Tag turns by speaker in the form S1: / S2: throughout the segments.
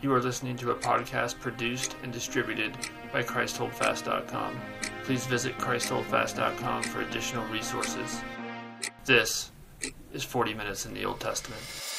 S1: You are listening to a podcast produced and distributed by ChristHoldFast.com. Please visit ChristHoldFast.com for additional resources. This is 40 Minutes in the Old Testament.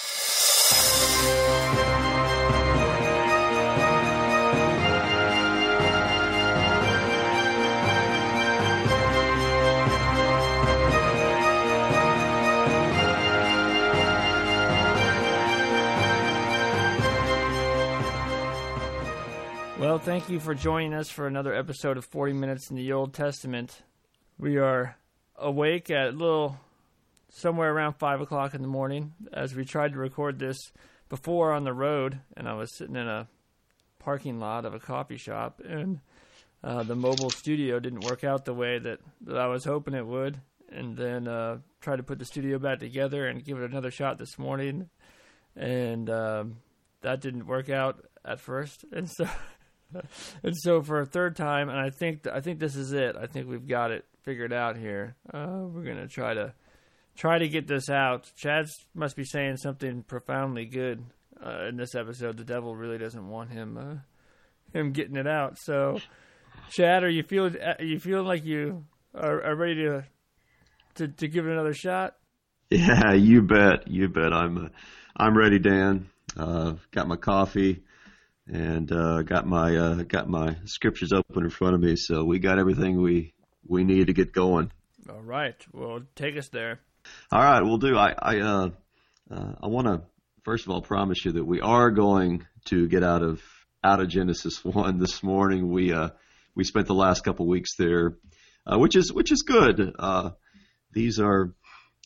S1: Well, thank you for joining us for another episode of 40 Minutes in the Old Testament. We are awake at somewhere around 5 o'clock in the morning as we tried to record this before on the road, and I was sitting in a parking lot of a coffee shop, and the mobile studio didn't work out the way that I was hoping it would, and then tried to put the studio back together and give it another shot this morning, and that didn't work out at first, and so for a third time, and I think this is it. I think we've got it figured out here. We're gonna try to get this out. Chad must be saying something profoundly good in this episode. The devil really doesn't want him getting it out. So, Chad, are you feeling like you are ready to give it another shot?
S2: Yeah, you bet. I'm ready, Dan. Got my coffee. And got my scriptures open in front of me, so we got everything we need to get going.
S1: All right, well, take us there.
S2: All right, we'll do. I want to first of all promise you that we are going to get out of Genesis 1 this morning. We spent the last couple weeks there, which is good. These are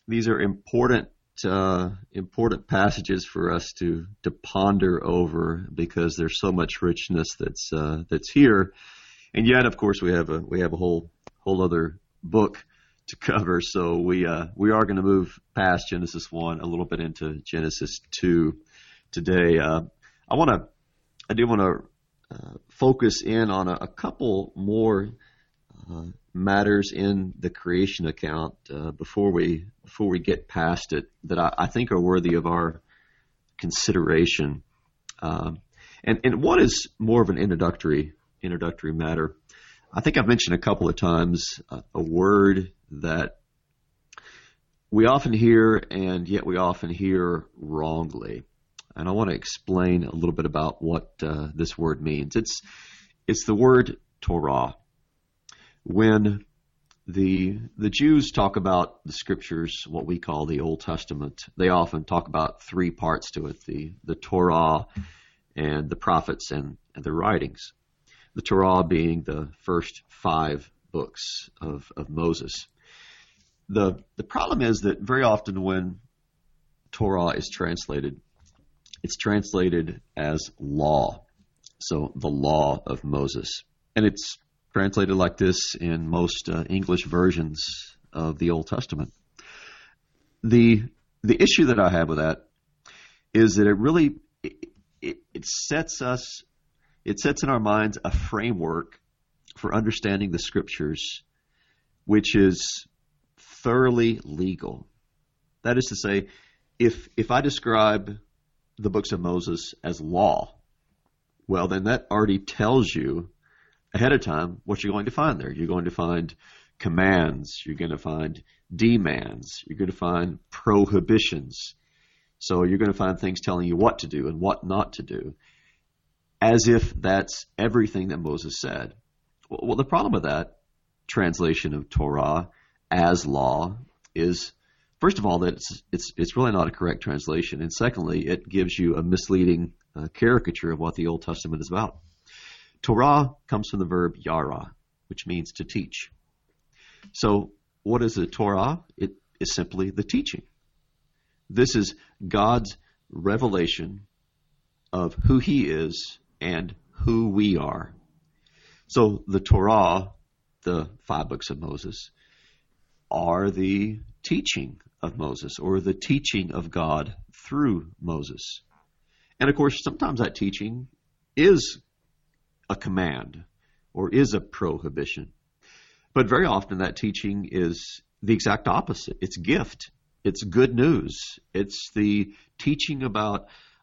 S2: important passages for us to ponder over because there's so much richness that's here, and yet of course we have a whole other book to cover. So we are going to move past Genesis 1 a little bit into Genesis 2 today. I do want to focus in on a couple more matters in the creation account before we get past it that I think are worthy of our consideration. And one is more of an introductory matter. I think I've mentioned a couple of times a word that we often hear, and yet we often hear wrongly. And I want to explain a little bit about what this word means. It's the word Torah. When the Jews talk about the scriptures, what we call the Old Testament, they often talk about three parts to it, the Torah and the prophets and the writings. The Torah being the first 5 books of Moses. The problem is that very often when Torah is translated, it's translated as law. So the law of Moses. And it's translated like this in most English versions of the Old Testament. The issue that I have with that is that it sets in our minds a framework for understanding the scriptures, which is thoroughly legal. That is to say, if I describe the books of Moses as law, well, then that already tells you ahead of time what you're going to find there. You're going to find commands. You're going to find demands. You're going to find prohibitions. So you're going to find things telling you what to do and what not to do, as if that's everything that Moses said. Well, the problem with that translation of Torah as law is, first of all, that it's really not a correct translation, and secondly, it gives you a misleading caricature of what the Old Testament is about. Torah comes from the verb yara, which means to teach. So what is the Torah? It is simply the teaching. This is God's revelation of who He is and who we are. So the Torah, the 5 books of Moses, are the teaching of Moses, or the teaching of God through Moses. And of course, sometimes that teaching is a command or is a prohibition. But very often that teaching is the exact opposite. It's gift. It's good news. It's the teaching about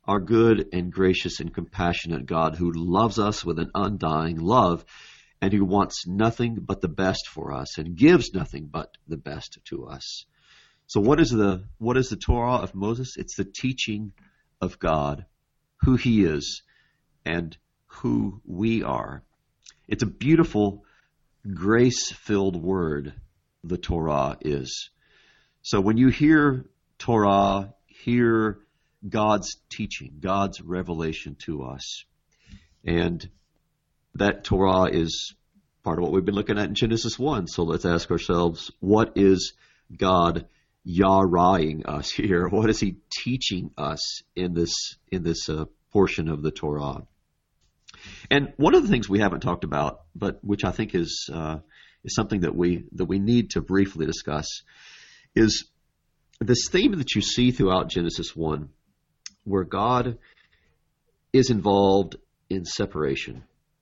S2: our good and gracious and compassionate God who loves us with an undying love and who wants nothing but the best for us and gives nothing but the best to us. So what is the Torah of Moses? It's the teaching of God, who he is and who we are. It's a beautiful, grace-filled word, the Torah is. So when you hear Torah, hear God's teaching, God's revelation to us. And that Torah is part of what we've been looking at in Genesis 1. So let's ask ourselves, what is God Yahwehing us here? What is he teaching us in this portion of the Torah? And one of the things we haven't talked about, but which I think is something that we need to briefly discuss, is this theme that you see throughout Genesis 1, where God is involved in separation.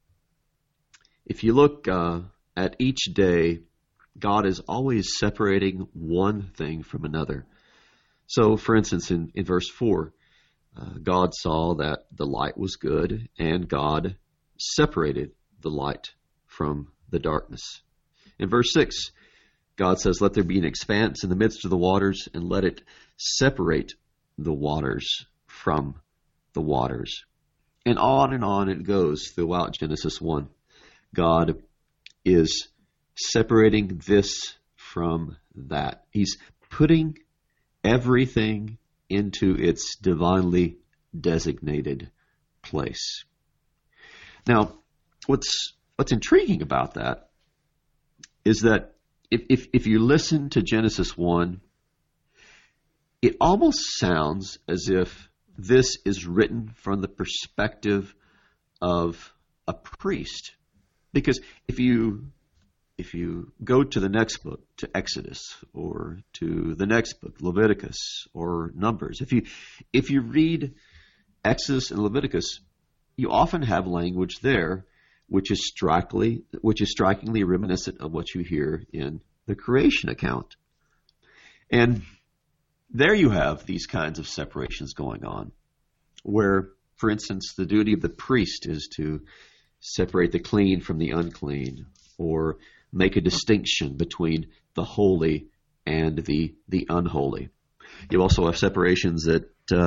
S2: If you look at each day, God is always separating one thing from another. So, for instance, in verse 4, God saw that the light was good, and God separated the light from the darkness. In verse 6, God says, let there be an expanse in the midst of the waters, and let it separate the waters from the waters. And on it goes throughout Genesis 1. God is separating this from that. He's putting everything into its divinely designated place. Now, what's intriguing about that is that if you listen to Genesis 1, it almost sounds as if this is written from the perspective of a priest. Because if you go to the next book, to Exodus, or to the next book, Leviticus or Numbers, if you read Exodus and Leviticus, you often have language there which is strikingly reminiscent of what you hear in the creation account. And there you have these kinds of separations going on, where, for instance, the duty of the priest is to separate the clean from the unclean, or make a distinction between the holy and the unholy. You also have separations that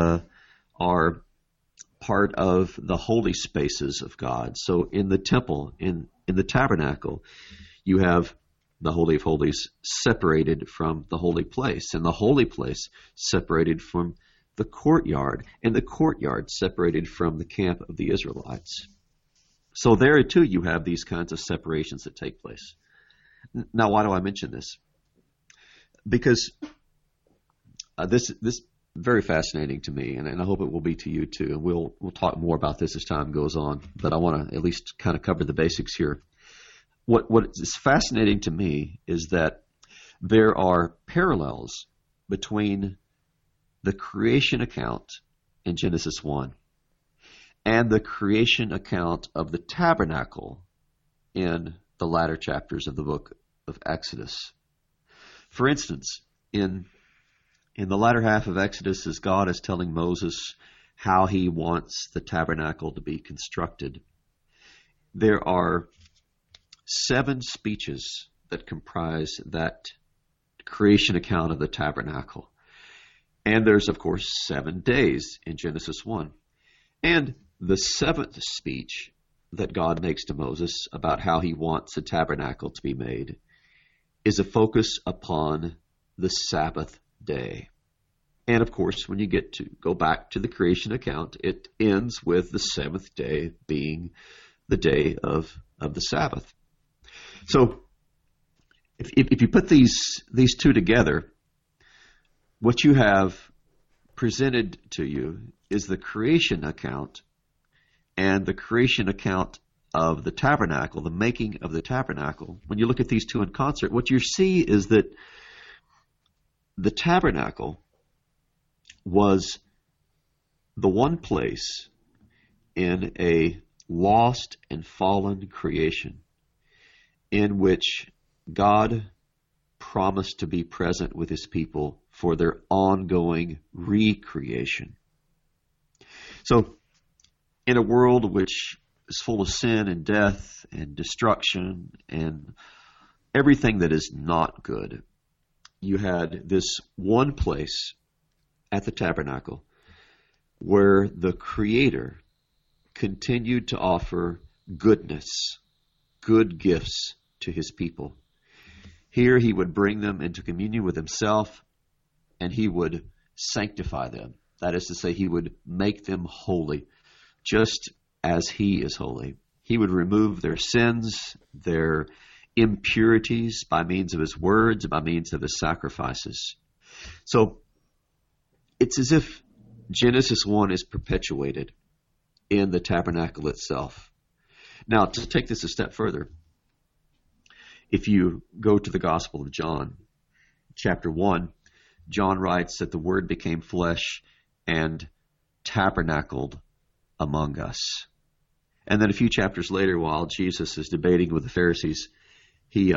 S2: are part of the holy spaces of God. So in the temple, in the tabernacle, you have the Holy of Holies separated from the holy place, and the holy place separated from the courtyard, and the courtyard separated from the camp of the Israelites. So there too you have these kinds of separations that take place. Now, why do I mention this? Because this is very fascinating to me, and I hope it will be to you too. And we'll talk more about this as time goes on, but I want to at least kind of cover the basics here. What is fascinating to me is that there are parallels between the creation account in Genesis 1 and the creation account of the tabernacle in the latter chapters of the book of Exodus. For instance, in the latter half of Exodus, as God is telling Moses how he wants the tabernacle to be constructed, there are 7 speeches that comprise that creation account of the tabernacle. And there's, of course, 7 days in Genesis 1. And the 7th speech that God makes to Moses about how he wants the tabernacle to be made is a focus upon the Sabbath day. And of course, when you go back to the creation account, it ends with the 7th day being the day of the Sabbath. So if you put these two together, what you have presented to you is the creation account and the creation account of the tabernacle, the making of the tabernacle. When you look at these two in concert, what you see is that the tabernacle was the one place in a lost and fallen creation in which God promised to be present with his people for their ongoing recreation. So in a world which is full of sin and death and destruction and everything that is not good, you had this one place at the tabernacle where the Creator continued to offer goodness, good gifts to his people. Here he would bring them into communion with himself, and he would sanctify them. That is to say, he would make them holy, just as he is holy. He would remove their sins, their impurities by means of his words, by means of his sacrifices. So it's as if Genesis 1 is perpetuated in the tabernacle itself. Now, to take this a step further, if you go to the Gospel of John, chapter 1, John writes that the Word became flesh and tabernacled among us. And then a few chapters later, while Jesus is debating with the Pharisees, he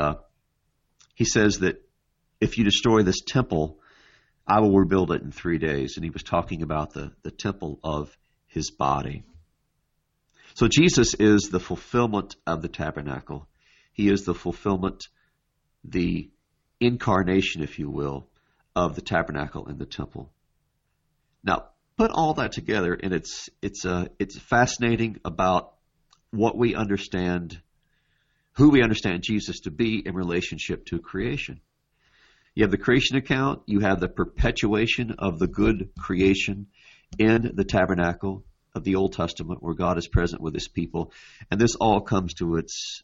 S2: says that if you destroy this temple, I will rebuild it in 3 days. And he was talking about the temple of his body. So Jesus is the fulfillment of the tabernacle. He is the fulfillment, the incarnation, if you will, of the tabernacle and the temple. Now, put all that together, and it's fascinating about what we understand, who we understand Jesus to be in relationship to creation. You have the creation account, you have the perpetuation of the good creation in the tabernacle of the Old Testament, where God is present with his people, and this all comes to its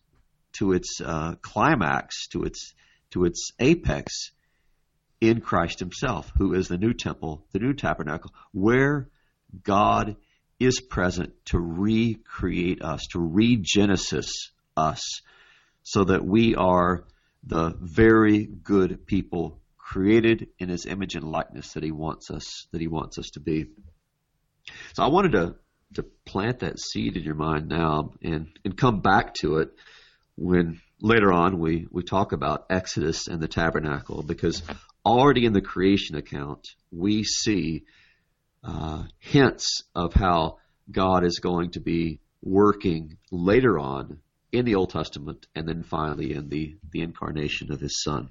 S2: climax, to its apex in Christ himself, who is the new temple, the new tabernacle, where God is present to recreate us, to regenesis us, so that we are the very good people created in his image and likeness that he wants us to be. So I wanted to plant that seed in your mind now and come back to it when later on we talk about Exodus and the tabernacle, because already in the creation account we see hints of how God is going to be working later on in the Old Testament and then finally in the incarnation of his Son.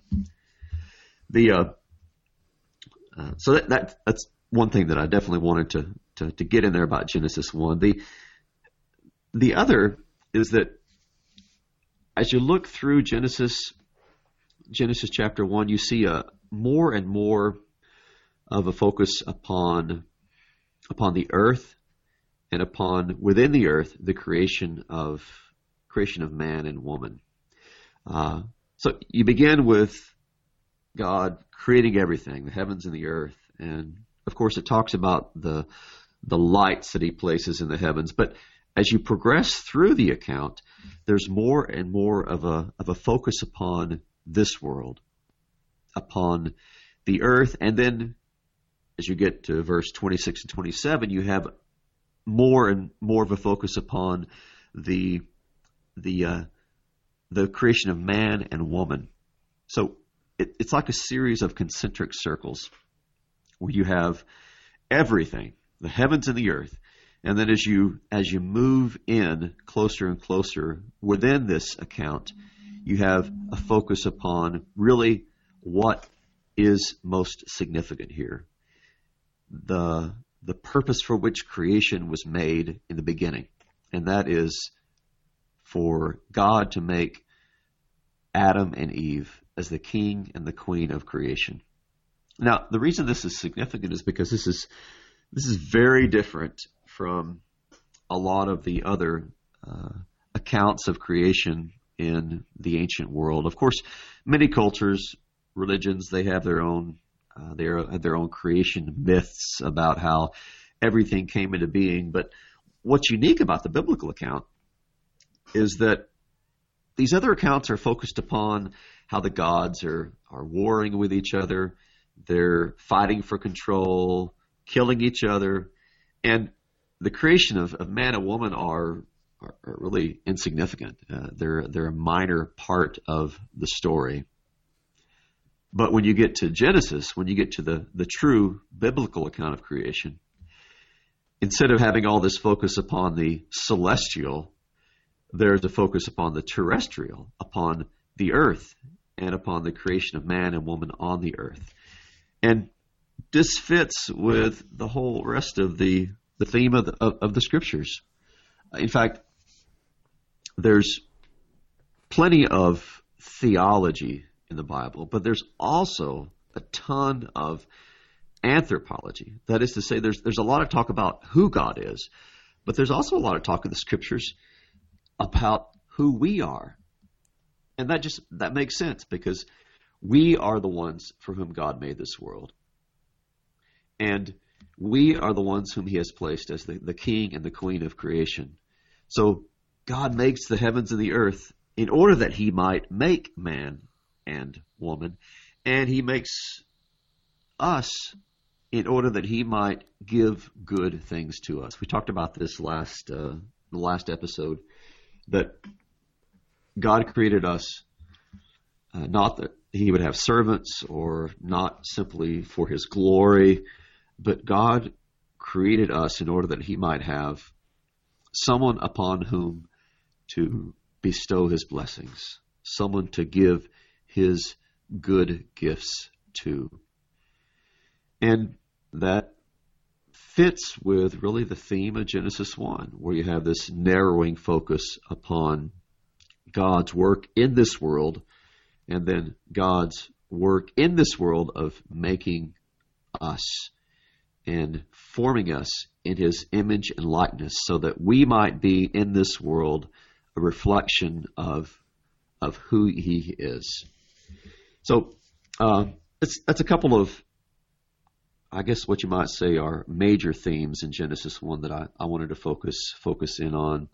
S2: So that's one thing that I definitely wanted to get in there about Genesis 1. The other is that as you look through Genesis chapter 1, you see a more and more of a focus upon the earth and upon within the earth the creation of man and woman. So you begin with God creating everything, the heavens and the earth, and of course it talks about the lights that he places in the heavens. But as you progress through the account, there's more and more of a focus upon this world, upon the earth, and then as you get to verse 26 and 27, you have more and more of a focus upon the creation of man and woman. So it's like a series of concentric circles where you have everything, the heavens and the earth, and then as you move in closer and closer within this account, you have a focus upon really what is most significant here. The purpose for which creation was made in the beginning, and that is for God to make Adam and Eve as the king and the queen of creation. Now, the reason this is significant is because this is very different from a lot of the other accounts of creation in the ancient world. Of course, many cultures, religions, they have their own creation myths about how everything came into being. But what's unique about the biblical account is that these other accounts are focused upon how the gods are warring with each other, they're fighting for control, killing each other, and the creation of man and woman are really insignificant. They're a minor part of the story. But when you get to Genesis, when you get to the true biblical account of creation, instead of having all this focus upon the celestial, there's a focus upon the terrestrial, upon the earth, and upon the creation of man and woman on the earth. And this fits with the whole rest of the theme of the Scriptures. In fact, there's plenty of theology in the Bible, but there's also a ton of anthropology. That is to say, there's a lot of talk about who God is, but there's also a lot of talk in the Scriptures about who we are. And that makes sense, because we are the ones for whom God made this world. And we are the ones whom he has placed as the king and the queen of creation. So God makes the heavens and the earth in order that he might make man and woman. And he makes us in order that he might give good things to us. We talked about this the last episode, that God created us not that he would have servants or not simply for his glory, but God created us in order that he might have someone upon whom to bestow his blessings, someone to give his good gifts to. And that fits with really the theme of Genesis 1, where you have this narrowing focus upon God's work in this world, and then God's work in this world of making us and forming us in his image and likeness, so that we might be in this world a reflection of who he is. So that's a couple of, I guess what you might say, are major themes in Genesis 1 that I wanted to focus in on.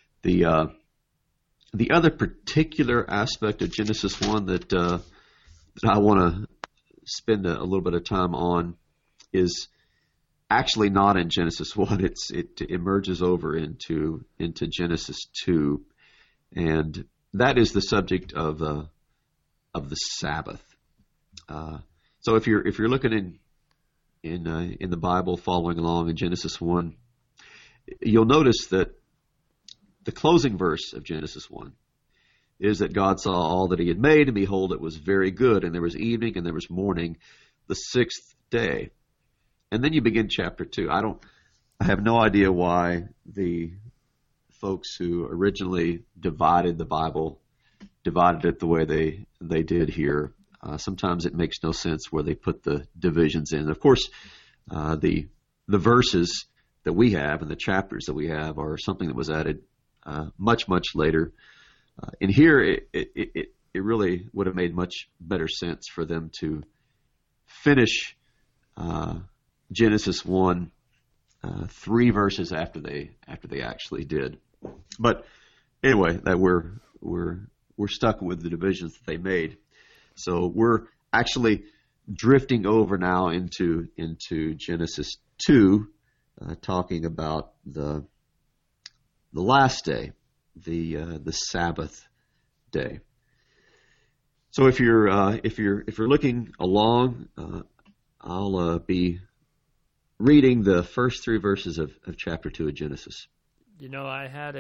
S2: The other particular aspect of Genesis 1 that I want to spend a little bit of time on is actually not in Genesis 1. It emerges over into Genesis 2, and that is the subject of the Sabbath. So if you're looking in the Bible, following along in Genesis 1, you'll notice that the closing verse of Genesis 1 is that God saw all that he had made, and behold, it was very good, and there was evening and there was morning, the sixth day. And then you begin chapter 2. I have no idea why the folks who originally divided the Bible divided it the way they did here. Sometimes it makes no sense where they put the divisions in. Of course, the verses that we have and the chapters that we have are something that was added much later. And here it really would have made much better sense for them to finish Genesis 1 3 verses after they actually did. But anyway, that we're stuck with the divisions that they made. So we're actually drifting over now into Genesis 2, talking about the last day, the Sabbath day. So if you're looking along, I'll be reading the first 3 verses of chapter 2 of Genesis.
S1: You know, I have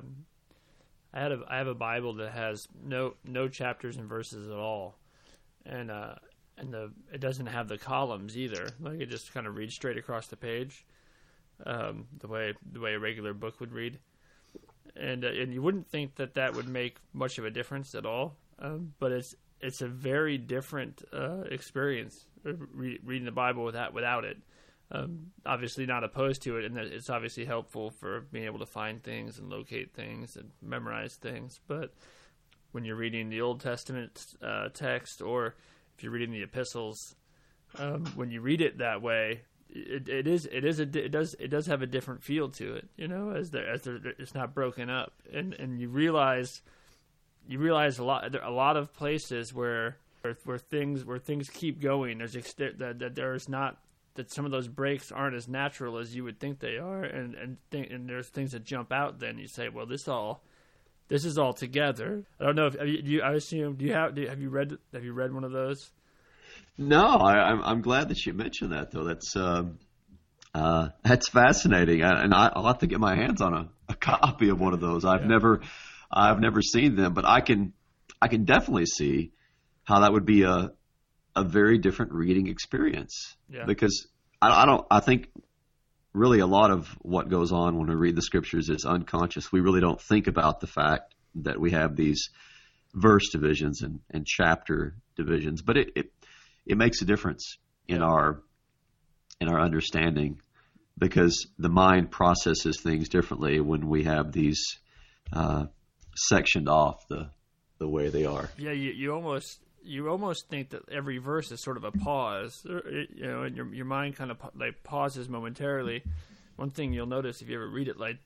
S1: a Bible that has no chapters and verses at all, and it doesn't have the columns either. Like, it just kind of reads straight across the page, the way a regular book would read, and you wouldn't think that would make much of a difference at all, but it's a very different experience reading the Bible without it. Obviously not opposed to it, and it's obviously helpful for being able to find things and locate things and memorize things. But when you're reading the Old Testament text, or if you're reading the epistles, when you read it that way, it does have a different feel to it. You know, as it's not broken up, and you realize a lot of places where things keep going. That some of those breaks aren't as natural as you would think they are, and there's things that jump out. Then you say, well, this is all together. I don't know if have you read one of those?
S2: No, I'm glad that you mentioned that, though. That's That's fascinating, and I'll have to get my hands on a copy of one of those. I've never seen them, but I can definitely see how that would be a very different reading experience.
S1: Yeah.
S2: Because I think really a lot of what goes on when we read the scriptures is unconscious. We really don't think about the fact that we have these verse divisions and chapter divisions, but it makes a difference in our understanding, because the mind processes things differently when we have these sectioned off the way they are.
S1: Yeah, you almost think that every verse is sort of a pause, and your mind kind of like pauses momentarily. One thing you'll notice if you ever read it like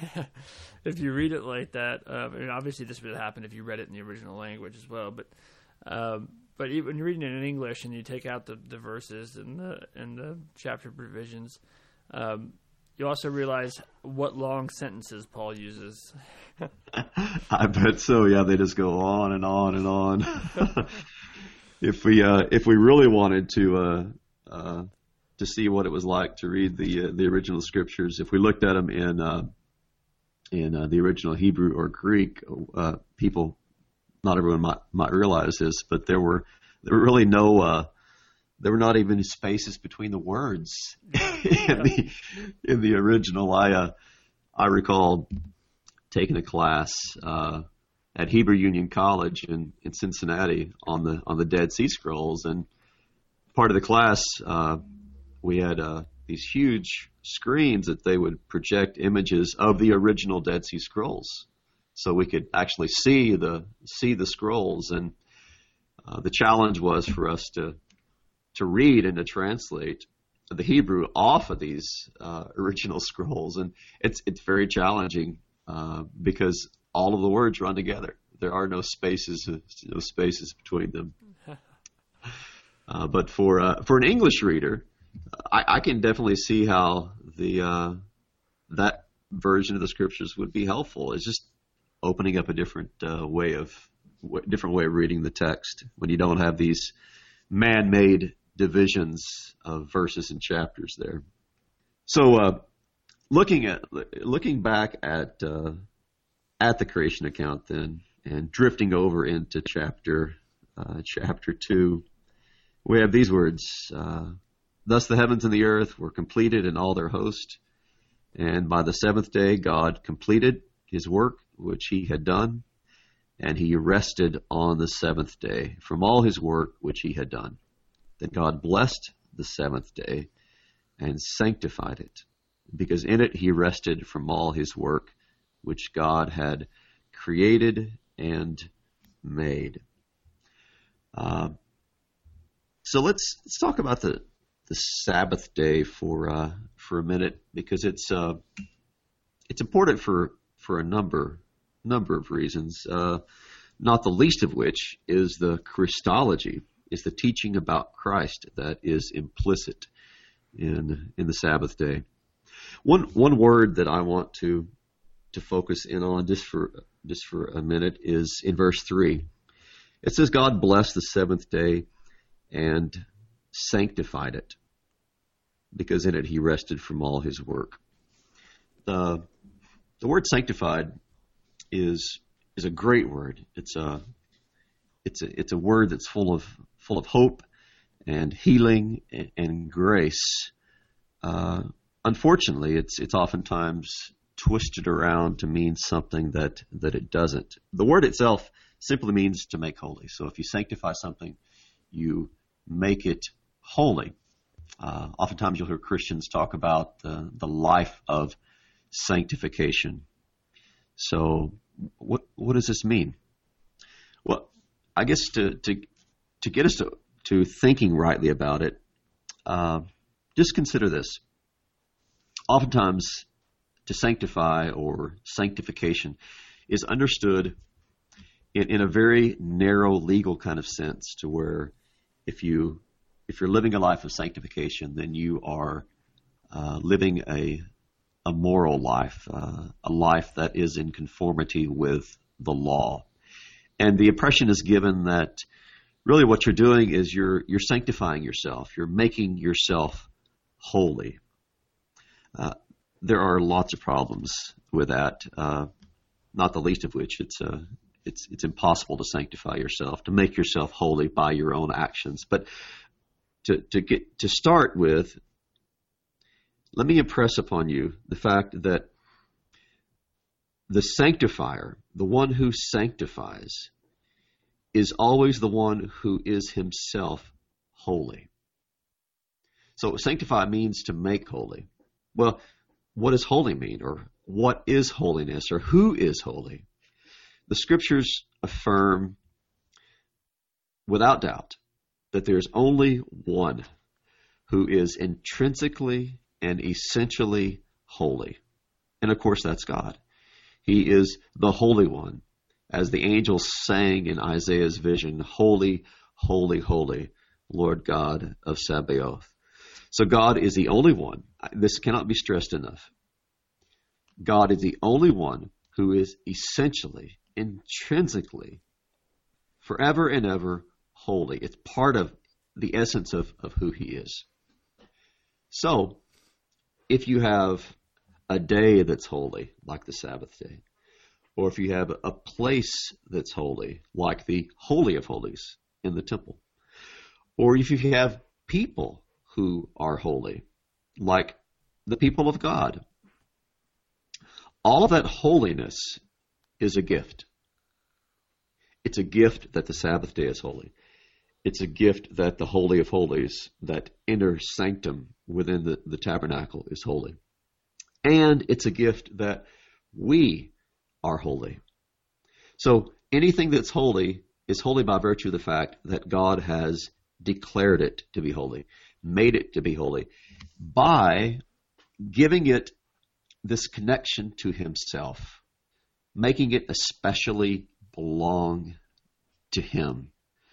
S1: that, and obviously this would happen if you read it in the original language as well, but even when you're reading it in English and you take out the verses and the chapter provisions, you also realize what long sentences Paul uses.
S2: I bet so. Yeah, they just go on and on and on. If we really wanted to see what it was like to read the original scriptures, if we looked at them in the original Hebrew or Greek, people, not everyone might realize this, but there were really no. There were not even spaces between the words in the original. I recall taking a class at Hebrew Union College in Cincinnati on the Dead Sea Scrolls, and part of the class we had these huge screens that they would project images of the original Dead Sea Scrolls, so we could actually see the scrolls. And the challenge was for us to read and to translate the Hebrew off of these original scrolls, and it's very challenging because all of the words run together. There are no spaces between them. But for an English reader, I can definitely see how that version of the scriptures would be helpful. It's just opening up a different way of reading the text when you don't have these man-made divisions of verses and chapters there. So, looking back at the creation account then, and drifting over into chapter 2, we have these words: "Thus the heavens and the earth were completed in all their host, and by the seventh day God completed his work which he had done, and he rested on the seventh day from all his work which he had done. Then God blessed the seventh day and sanctified it, because in it he rested from all his work which God had created and made." So let's talk about the Sabbath day for a minute, because it's important for a number of reasons. Not the least of which is the Christology, is the teaching about Christ that is implicit in the Sabbath day. One word that I want to focus in on just for a minute is in verse 3. It says, "God blessed the seventh day and sanctified it, because in it he rested from all his work." The word sanctified is a great word. It's a word that's full of hope and healing and grace. Unfortunately, it's oftentimes twisted around to mean something that it doesn't. The word itself simply means to make holy. So if you sanctify something, you make it holy. Oftentimes you'll hear Christians talk about the life of sanctification. So what does this mean? Well, I guess to get us to thinking rightly about it, just consider this. Oftentimes, to sanctify or sanctification is understood in a very narrow legal kind of sense, to where if you're living a life of sanctification, then you are living a moral life, a life that is in conformity with the law. And the impression is given that really what you're doing is you're sanctifying yourself. You're making yourself holy. There are lots of problems with that, not the least of which it's impossible to sanctify yourself, to make yourself holy by your own actions. But to start with, let me impress upon you the fact that the sanctifier, the one who sanctifies, is always the one who is himself holy. So sanctify means to make holy. Well, what does holy mean? Or what is holiness? Or who is holy? The scriptures affirm without doubt that there's only one who is intrinsically and essentially holy. And of course, that's God. He is the Holy One. As the angels sang in Isaiah's vision, holy, holy, holy, Lord God of Sabaoth. So God is the only one. This cannot be stressed enough. God is the only one who is essentially, intrinsically, forever and ever holy. It's part of the essence of who he is. So, if you have a day that's holy, like the Sabbath day, or if you have a place that's holy, like the Holy of Holies in the temple, or if you have people who are holy, like the people of God, all of that holiness is a gift. It's a gift that the Sabbath day is holy. It's a gift that the Holy of Holies, that inner sanctum within the tabernacle, is holy. And it's a gift that we are holy. So anything that's holy is holy by virtue of the fact that God has declared it to be holy, made it to be holy, by giving it this connection to himself, making it especially belong to him.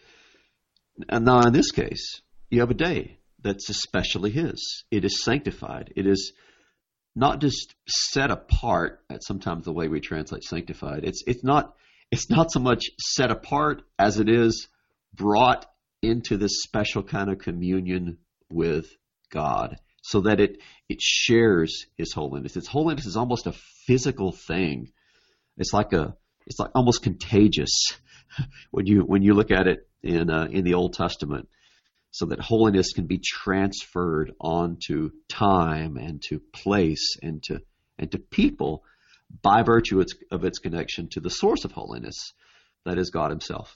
S2: And now in this case, you have a day that's especially his. It is sanctified. It is not just set apart. That's sometimes the way we translate sanctified. It's not so much set apart as it is brought into this special kind of communion with God, so that it shares his holiness. Its holiness is almost a physical thing. It's like almost contagious when you look at it in the Old Testament, so that holiness can be transferred onto time and to place and to people by virtue of its connection to the source of holiness, that is God himself.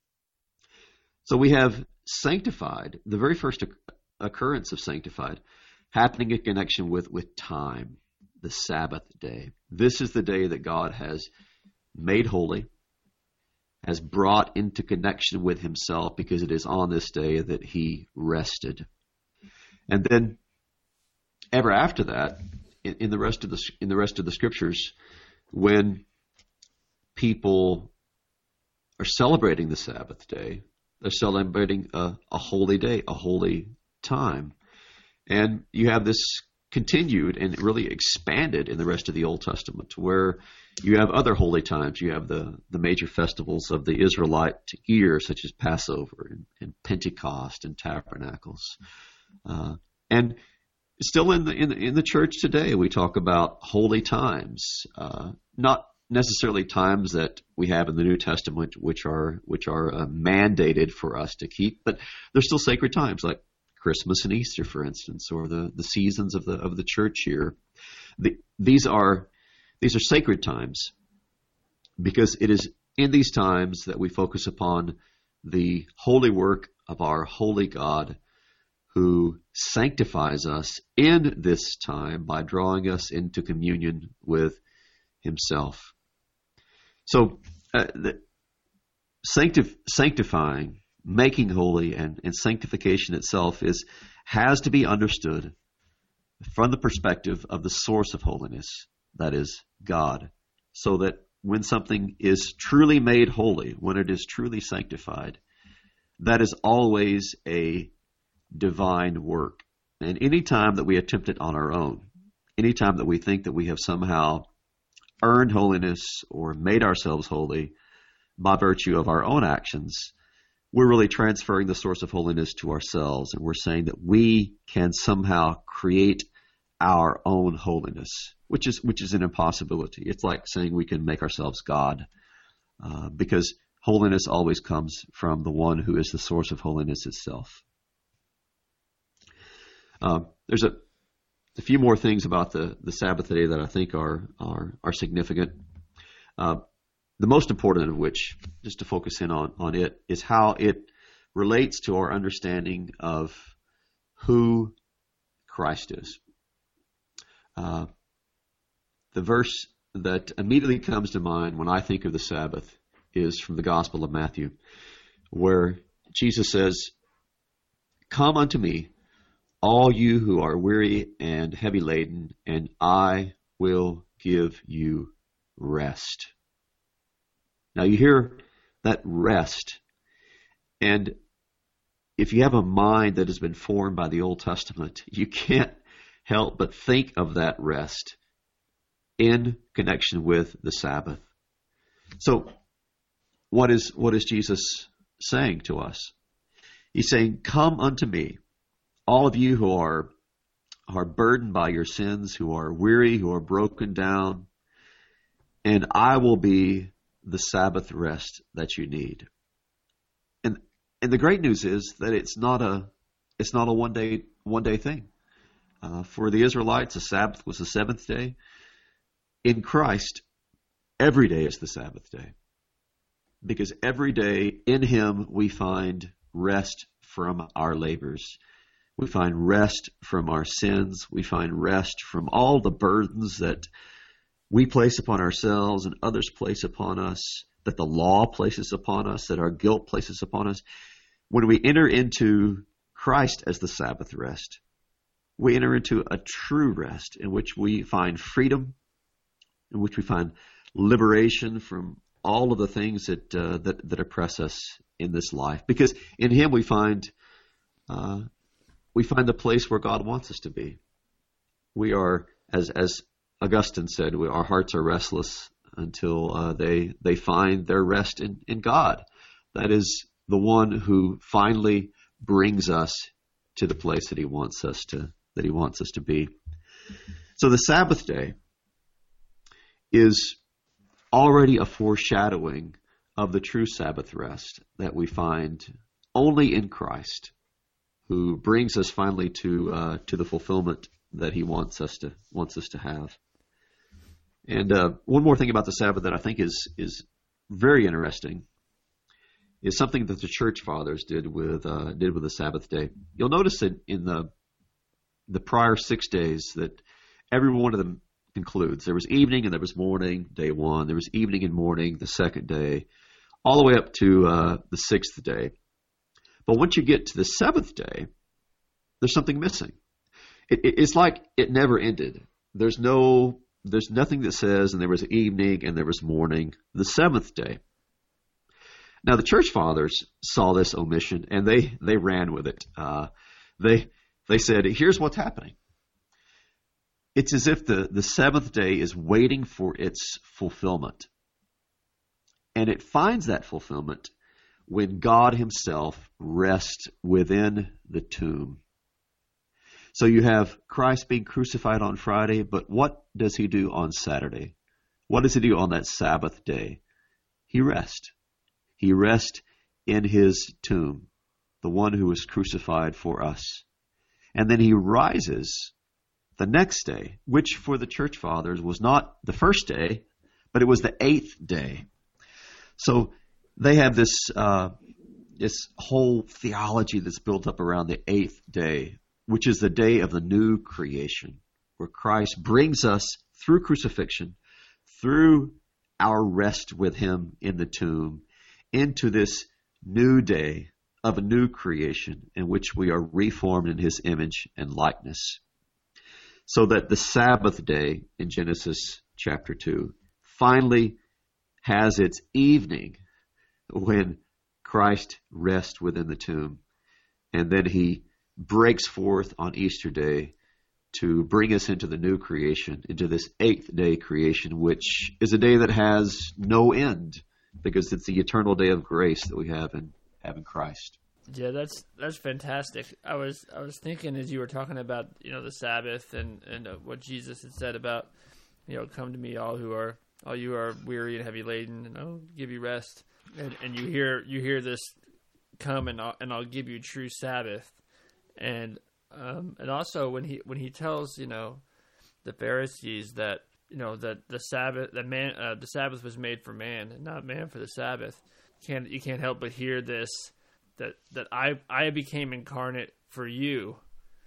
S2: So we have sanctified, the very first occurrence of sanctified, happening in connection with time, the Sabbath day. This is the day that God has made holy, has brought into connection with himself, because it is on this day that he rested. And then ever after that, in the rest of the scriptures, when people are celebrating the Sabbath day, they're celebrating a holy day, a holy time. And you have this continued and really expanded in the rest of the Old Testament, where you have other holy times. You have the major festivals of the Israelite year, such as Passover and Pentecost and Tabernacles. And still in the church today, we talk about holy times, not necessarily times that we have in the New Testament, which are mandated for us to keep, but they're still sacred times, like Christmas and Easter, for instance, or the seasons of the church year. These are sacred times, because it is in these times that we focus upon the holy work of our holy God, who sanctifies us in this time by drawing us into communion with himself. So sanctifying, making holy, and sanctification itself has to be understood from the perspective of the source of holiness, that is God, so that when something is truly made holy, when it is truly sanctified, that is always a divine work. And any time that we attempt it on our own, any time that we think that we have somehow earned holiness or made ourselves holy by virtue of our own actions, we're really transferring the source of holiness to ourselves, and we're saying that we can somehow create our own holiness, which is an impossibility. It's like saying we can make ourselves God, because holiness always comes from the one who is the source of holiness itself. There's a few more things about the Sabbath day that I think are significant. The most important of which, just to focus in on it, is how it relates to our understanding of who Christ is. The verse that immediately comes to mind when I think of the Sabbath is from the Gospel of Matthew, where Jesus says, "Come unto me, all you who are weary and heavy laden, and I will give you rest." Now you hear that rest, and if you have a mind that has been formed by the Old Testament, you can't help but think of that rest in connection with the Sabbath. So what is Jesus saying to us? He's saying, "Come unto me, all of you who are burdened by your sins, who are weary, who are broken down, and I will be the Sabbath rest that you need." And the great news is that it's not a one day thing. For the Israelites, the Sabbath was the seventh day. In Christ, every day is the Sabbath day, because every day in Him we find rest from our labors. We find rest from our sins. We find rest from all the burdens that we place upon ourselves and others place upon us, that the law places upon us, that our guilt places upon us. When we enter into Christ as the Sabbath rest, we enter into a true rest in which we find freedom, in which we find liberation from all of the things that oppress us in this life. Because in Him we find the place where God wants us to be. We are, as Augustine said, our hearts are restless until they find their rest in God. That is the one who finally brings us to the place that He wants us to be. So the Sabbath day is already a foreshadowing of the true Sabbath rest that we find only in Christ, who brings us finally to the fulfillment that He wants us to have. And one more thing about the Sabbath that I think is very interesting is something that the church fathers did with the Sabbath day. You'll notice that in the prior 6 days that every one of them concludes. There was evening and there was morning, day one. There was evening and morning, the second day, all the way up to the sixth day. But once you get to the seventh day, there's something missing. It's like it never ended. There's nothing that says, and there was evening and there was morning, the seventh day. Now the church fathers saw this omission and they ran with it. They said, here's what's happening. It's as if the seventh day is waiting for its fulfillment. And it finds that fulfillment when God Himself rests within the tomb. So you have Christ being crucified on Friday, but what does He do on Saturday? What does He do on that Sabbath day? He rests. He rests in His tomb, the one who was crucified for us. And then He rises the next day, which for the church fathers was not the first day, but it was the eighth day. So they have this whole theology that's built up around the eighth day, which is the day of the new creation, where Christ brings us through crucifixion, through our rest with Him in the tomb, into this new day of a new creation in which we are reformed in His image and likeness. So that the Sabbath day in Genesis chapter 2 finally has its evening when Christ rests within the tomb. And then He breaks forth on Easter Day to bring us into the new creation, into this eighth day creation, which is a day that has no end because it's the eternal day of grace that we have in Christ.
S1: Yeah, that's fantastic. I was thinking as you were talking about the Sabbath and what Jesus had said about come to me all you are weary and heavy laden, and I'll give you rest. And you hear this, come and I'll give you true Sabbath. And also when he tells the Pharisees that that the Sabbath was made for man and not man for the Sabbath. You can't help but hear this, that I became incarnate for you,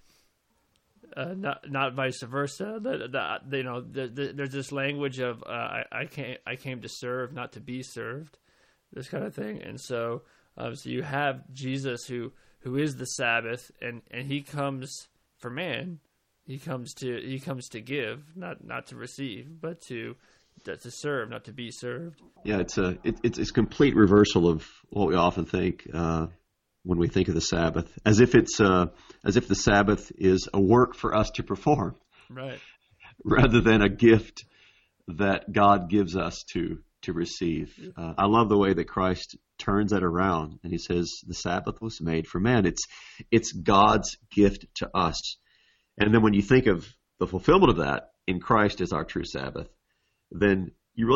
S1: not vice versa. There's this language of I came to serve, not to be served, this kind of thing. And so you have Jesus who is the Sabbath, and he comes for man. He comes to give, not to receive, but to serve, not to be served.
S2: Yeah, it's a complete reversal of what we often think when we think of the Sabbath, as if the Sabbath is a work for us to perform,
S1: right? Rather
S2: than a gift that God gives us to receive. I love the way that Christ turns that around, and he says the Sabbath was made for man. It's God's gift to us. And then when you think of the fulfillment of that in Christ as our true Sabbath, then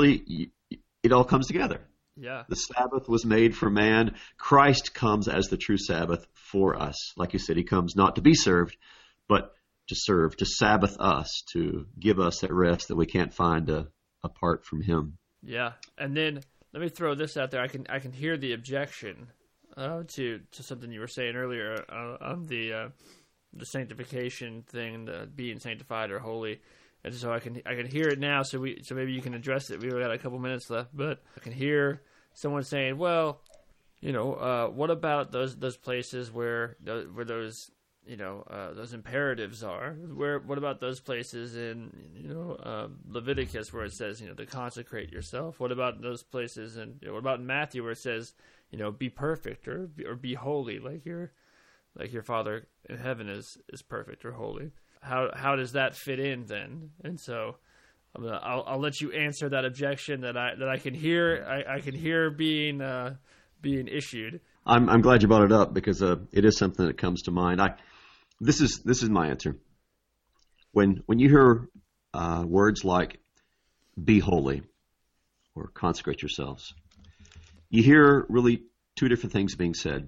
S2: it all comes together.
S1: Yeah. The
S2: Sabbath was made for man. Christ comes as the true Sabbath for us. Like you said, he comes not to be served, but to serve, to Sabbath us, to give us that rest that we can't find apart from him.
S1: Yeah. And then let me throw this out there. I can hear the objection to something you were saying earlier on the sanctification thing, the being sanctified or holy. And so I can hear it now. So maybe you can address it. We've got a couple minutes left, but I can hear someone saying, "Well, what about those places where those those imperatives are? What about those places in Leviticus where it says to consecrate yourself? What about those places and what about in Matthew where it says be perfect or be holy like your Father in heaven is perfect or holy?" How does that fit in then? And so I'll let you answer that objection that I can hear. I can hear being issued.
S2: I'm glad you brought it up because it is something that comes to mind. This is my answer. When you hear words like "be holy" or "consecrate yourselves," you hear really two different things being said.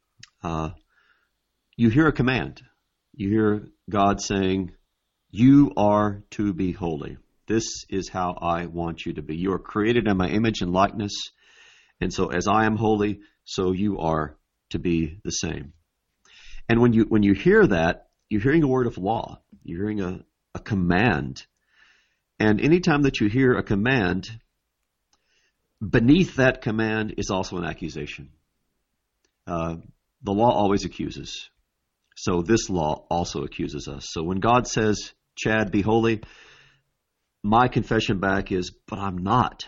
S2: You hear a command. You hear God saying, "You are to be holy. This is how I want you to be. You are created in my image and likeness, and so as I am holy, so you are to be the same." And when you hear that, you're hearing a word of law. You're hearing a command. And anytime that you hear a command, beneath that command is also an accusation. The law always accuses. So this law also accuses us. So when God says, "Chad, be holy," my confession back is, "But I'm not.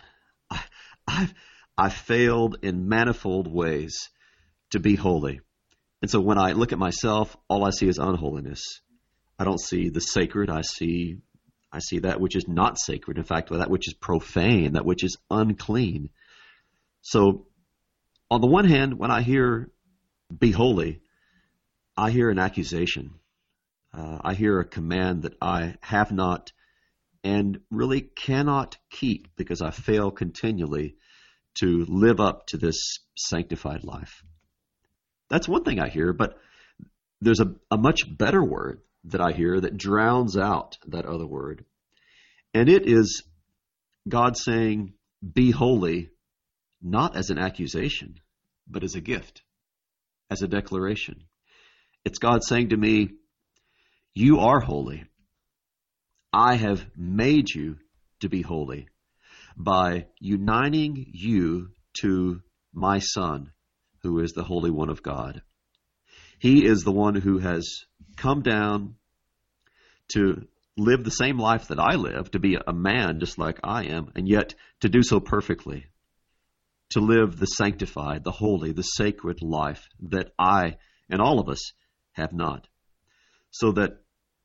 S2: I've failed in manifold ways to be holy." And so when I look at myself, all I see is unholiness. I don't see the sacred. I see that which is not sacred. In fact, that which is profane, that which is unclean. So on the one hand, when I hear "be holy," I hear an accusation. I hear a command that I have not and really cannot keep because I fail continually to live up to this sanctified life. That's one thing I hear, but there's a much better word that I hear that drowns out that other word. And it is God saying, "Be holy," not as an accusation, but as a gift, as a declaration. It's God saying to me, "You are holy. I have made you to be holy by uniting you to my Son, who is the Holy One of God." He is the one who has come down to live the same life that I live, to be a man just like I am, and yet to do so perfectly, to live the sanctified, the holy, the sacred life that I and all of us have not. So that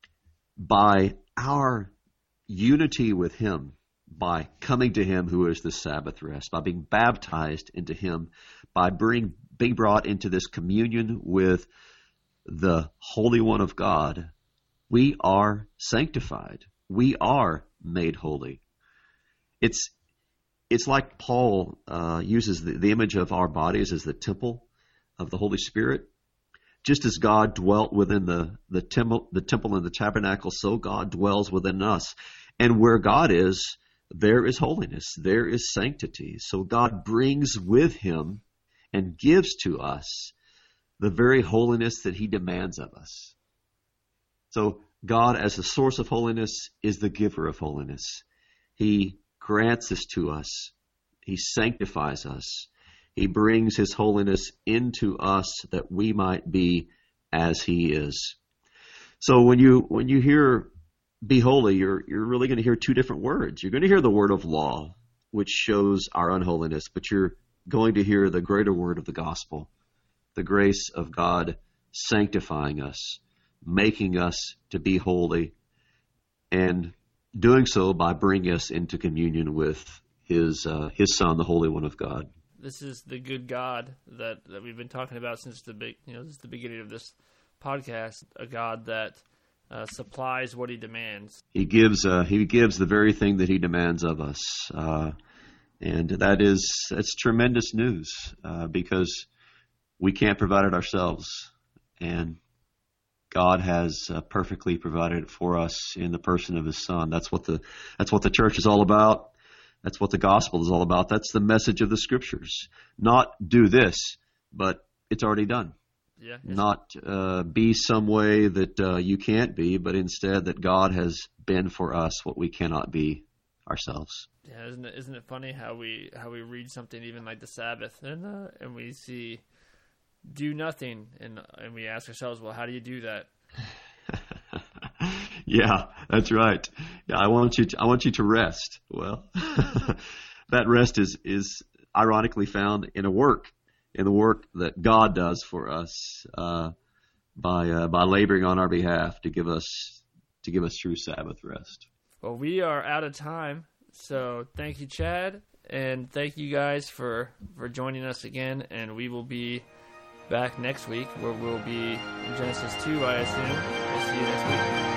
S2: by our unity with him, by coming to him who is the Sabbath rest, by being baptized into him, by being being brought into this communion with the Holy One of God, we are sanctified. We are made holy. It's like Paul uses the image of our bodies as the temple of the Holy Spirit. Just as God dwelt within the temple and the tabernacle, so God dwells within us. And where God is, there is holiness, there is sanctity. So God brings with him and gives to us the very holiness that he demands of us. So God, as the source of holiness, is the giver of holiness. He grants this to us. He sanctifies us. He brings his holiness into us that we might be as he is. So when you hear be holy, you're really going to hear two different words. You're going to hear the word of law, which shows our unholiness, but you're going to hear the greater word of the gospel, the grace of God sanctifying us, making us to be holy, and doing so by bringing us into communion with his Son, the Holy One of God.
S1: This is the good God that we've been talking about since the beginning of this podcast. A God that supplies what he demands. He gives
S2: the very thing that he demands of us, and that's tremendous news because we can't provide it ourselves, and God has perfectly provided it for us in the person of his Son. That's what the church is all about. That's what the gospel is all about. That's the message of the scriptures. Not do this, but it's already done.
S1: Yeah.
S2: Not be some way that you can't be, but instead that God has been for us what we cannot be ourselves.
S1: Yeah, isn't it funny how we read something even like the Sabbath and we see do nothing and we ask ourselves, well, how do you do that?
S2: Yeah, that's right. Yeah, I want you to rest. Well, that rest is ironically found in the work that God does for us by laboring on our behalf to give us true Sabbath rest.
S1: Well, we are out of time, so thank you, Chad, and thank you guys for joining us again. And we will be back next week, where we'll be in Genesis 2, I assume. We'll see you next week.